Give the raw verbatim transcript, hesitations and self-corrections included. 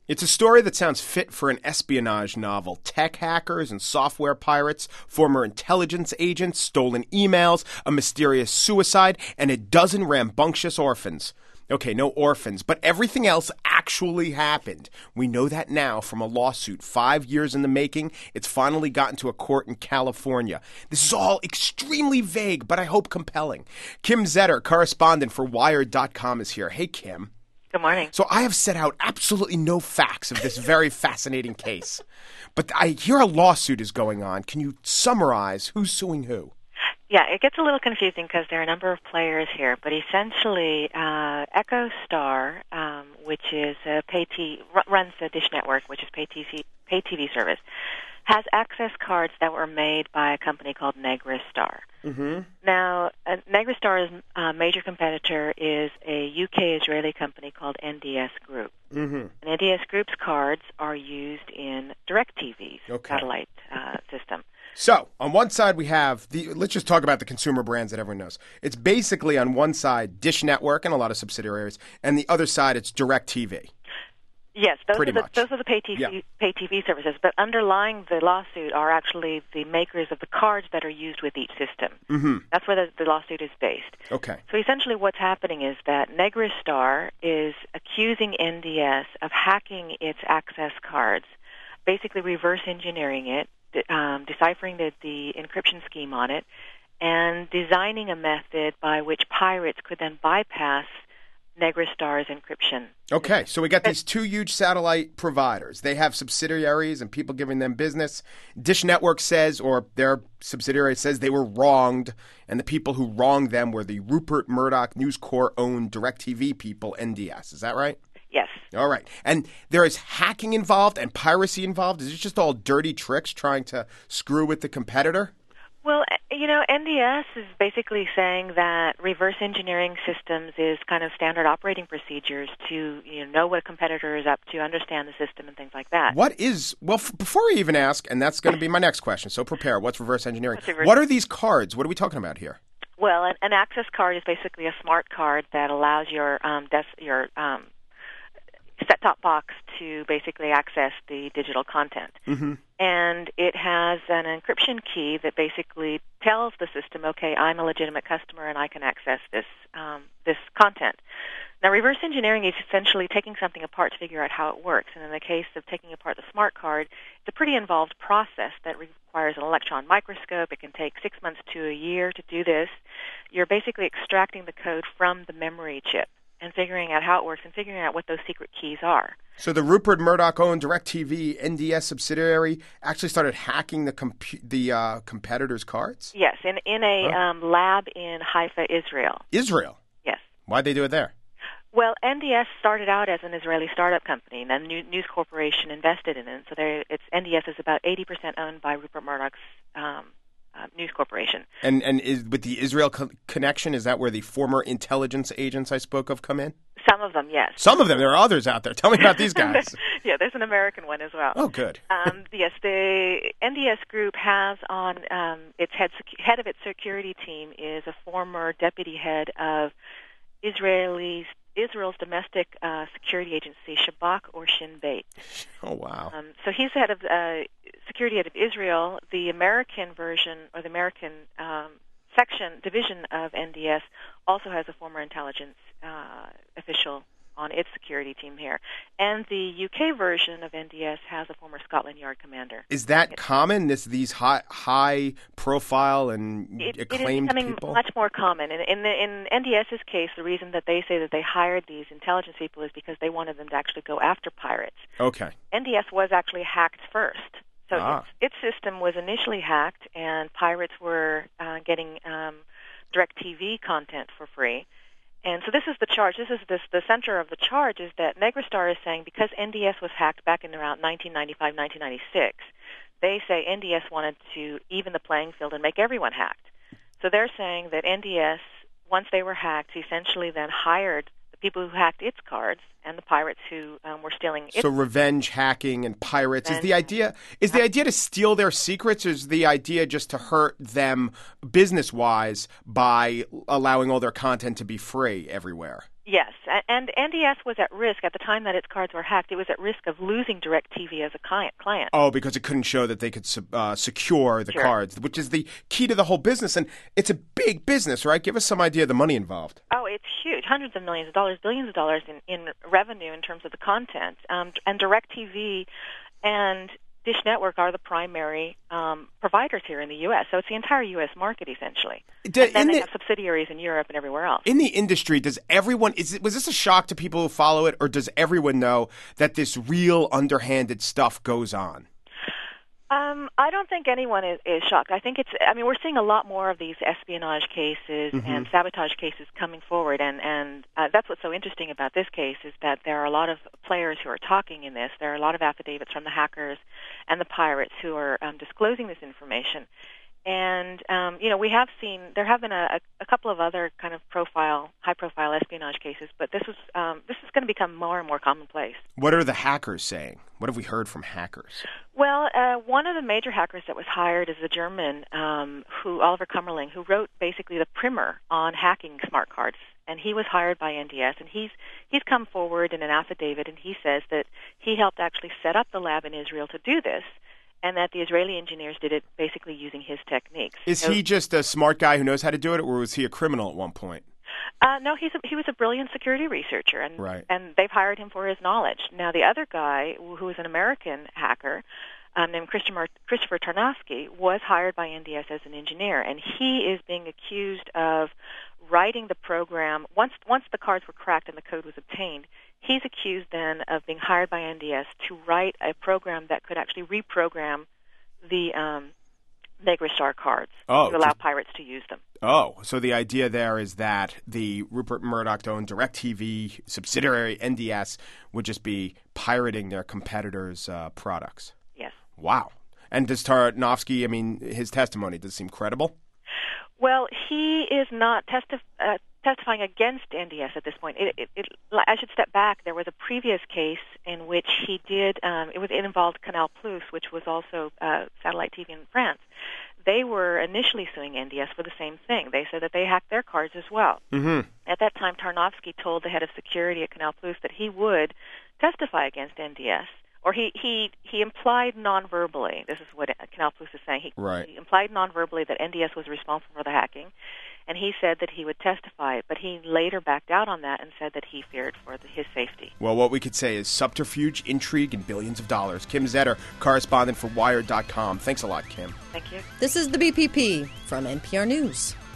It's a story that sounds fit for an espionage novel. Tech hackers and software pirates, former intelligence agents, stolen emails, a mysterious suicide, and a dozen rambunctious orphans. Okay, no orphans, but everything else actually happened. We know that now from a lawsuit five years in the making. It's finally gotten to a court in California. This is all extremely vague, but I hope compelling. Kim Zetter, correspondent for Wired dot com, is here. Hey, Kim. Good morning. So I have set out absolutely no facts of this very fascinating case. But I hear a lawsuit is going on. Can you summarize who's suing who? Yeah, it gets a little confusing because there are a number of players here, but essentially uh, EchoStar, um, which is a pay t- runs the Dish Network, which is pay T V, pay T V service, has access cards that were made by a company called Negristar. Mm-hmm. Now, uh, Negristar's uh, major competitor is a U K-Israeli company called N D S Group. Mm-hmm. And N D S Group's cards are used in DirecTV's Okay. satellite uh, system. So, on one side we have the, let's just talk about the consumer brands that everyone knows. It's basically on one side Dish Network and a lot of subsidiaries, and the other side it's DirecTV. Yes, those Pretty are the much. those are the pay T V Yeah. pay T V services. But underlying the lawsuit are actually the makers of the cards that are used with each system. Mm-hmm. That's where the, the lawsuit is based. Okay. So essentially, what's happening is that Negristar is accusing N D S of hacking its access cards, basically reverse engineering it, de- um, deciphering the, the encryption scheme on it, and designing a method by which pirates could then bypass Negristar's encryption. Okay, so we got these two huge satellite providers. They have subsidiaries and people giving them business. Dish Network says, or their subsidiary says, they were wronged, and the people who wronged them were the Rupert Murdoch News Corp-owned DirecTV people, N D S. Is that right? Yes. All right. And there is hacking involved and piracy involved? Is it just all dirty tricks trying to screw with the competitor? Well, you know, N D S is basically saying that reverse engineering systems is kind of standard operating procedures to, you know, know what a competitor is up to, understand the system, and things like that. What is, well, f- before I even ask, and that's going to be my next question, so prepare. What's reverse engineering? What's reverse- What are these cards? What are we talking about here? Well, an, an access card is basically a smart card that allows your um, des- your um, set-top box to basically access the digital content. Mm-hmm. And it has an encryption key that basically tells the system, okay, I'm a legitimate customer and I can access this um, this content. Now, reverse engineering is essentially taking something apart to figure out how it works. And in the case of taking apart the smart card, it's a pretty involved process that requires an electron microscope. It can take six months to a year to do this. You're basically extracting the code from the memory chip and figuring out how it works and figuring out what those secret keys are. So the Rupert Murdoch-owned DirecTV N D S subsidiary actually started hacking the compu- the uh, competitors' cards? Yes, in, in a Oh. um, lab in Haifa, Israel. Israel? Yes. Why'd they do it there? Well, N D S started out as an Israeli startup company, and then New- News Corporation invested in it. So there, it's N D S is about eighty percent owned by Rupert Murdoch's um, uh, News Corporation. And and is, with the Israel co- connection, is that where the former intelligence agents I spoke of come in? Some of them, yes. Some of them. There are others out there. Tell me about these guys. Yeah, there's an American one as well. Oh, good. um, yes, the N D S Group has on um, its head head of its security team is a former deputy head of Israelis Israel's domestic uh, security agency, Shabak or Shin Bet. Oh, wow. Um, so he's the head of uh, security head of Israel. The American version or the American um, section division of N D S also has a former intelligence uh, official on its security team here, and the U K version of N D S has a former Scotland Yard commander. Is that common? This these high high profile and It, it is acclaimed becoming people? much more common. In, in, the, in NDS's case, the reason that they say that they hired these intelligence people is because they wanted them to actually go after pirates. Okay. N D S was actually hacked first. So Ah. its, its system was initially hacked, and pirates were uh, getting um, DirecTV content for free. And so this is the charge. This is this, the center of the charge is that Negristar is saying because N D S was hacked back in around nineteen ninety-five, nineteen ninety-six, they say N D S wanted to even the playing field and make everyone hacked. So they're saying that N D S, once they were hacked, essentially then hired the people who hacked its cards and the pirates who um, were stealing its. So revenge hacking and pirates. Is Revenge. the idea is the idea to steal their secrets, or is the idea just to hurt them business wise by allowing all their content to be free everywhere? Yes, and N D S was at risk at the time that its cards were hacked. It was at risk of losing DirecTV as a client. Oh, because it couldn't show that they could uh, secure the sure. cards, which is the key to the whole business. And it's a big business, right? Give us some idea of the money involved. Oh, it's huge. Hundreds of millions of dollars, billions of dollars in, in revenue in terms of the content. Um, and DirecTV and Dish Network are the primary um, providers here in the U S, so it's the entire U S market essentially. Do, and then they the, have subsidiaries in Europe and everywhere else. In the industry, does everyone is it, was this a shock to people who follow it, or does everyone know that this real underhanded stuff goes on? Um, I don't think anyone is, is shocked. I think it's. I mean, we're seeing a lot more of these espionage cases mm-hmm. and sabotage cases coming forward, and and uh, that's what's so interesting about this case is that there are a lot of players who are talking in this. There are a lot of affidavits from the hackers and the pirates who are um, disclosing this information. And um, you know, we have seen there have been a, a couple of other kind of profile, high-profile espionage cases, but this is um, this is going to become more and more commonplace. What are the hackers saying? What have we heard from hackers? Well, uh, one of the major hackers that was hired is a German, um, who Oliver Kummerling, who wrote basically the primer on hacking smart cards, and he was hired by N D S, and he's he's come forward in an affidavit, and he says that he helped actually set up the lab in Israel to do this, and that the Israeli engineers did it basically using his techniques. Is so, he just a smart guy who knows how to do it, or was he a criminal at one point? Uh, no, he's a, he was a brilliant security researcher, and right. and they've hired him for his knowledge. Now, the other guy, who is an American hacker, um, named Christopher, Christopher Tarnowski, was hired by N D S as an engineer, and he is being accused of writing the program. Once once the cards were cracked and the code was obtained, he's accused then of being hired by N D S to write a program that could actually reprogram the um, Negrestar cards oh, to allow just, pirates to use them. Oh, so the idea there is that the Rupert Murdoch-owned DirecTV subsidiary N D S would just be pirating their competitors' uh, products. Yes. Wow. And does Tarnowski, I mean, his testimony, does it seem credible? Well, he is not testif- uh, testifying against N D S at this point. It, it, it, I should step back. There was a previous case in which he did, um, it, was, it involved Canal Plus, which was also uh, satellite T V in France. They were initially suing N D S for the same thing. They said that they hacked their cards as well. Mm-hmm. At that time, Tarnowski told the head of security at Canal Plus that he would testify against N D S. Or he, he, he implied non-verbally, this is what Canal Plus is saying, he, right. he implied non-verbally that N D S was responsible for the hacking, and he said that he would testify, but he later backed out on that and said that he feared for the, his safety. Well, what we could say is subterfuge, intrigue, and billions of dollars. Kim Zetter, correspondent for Wired dot com. Thanks a lot, Kim. Thank you. This is the B P P from N P R News.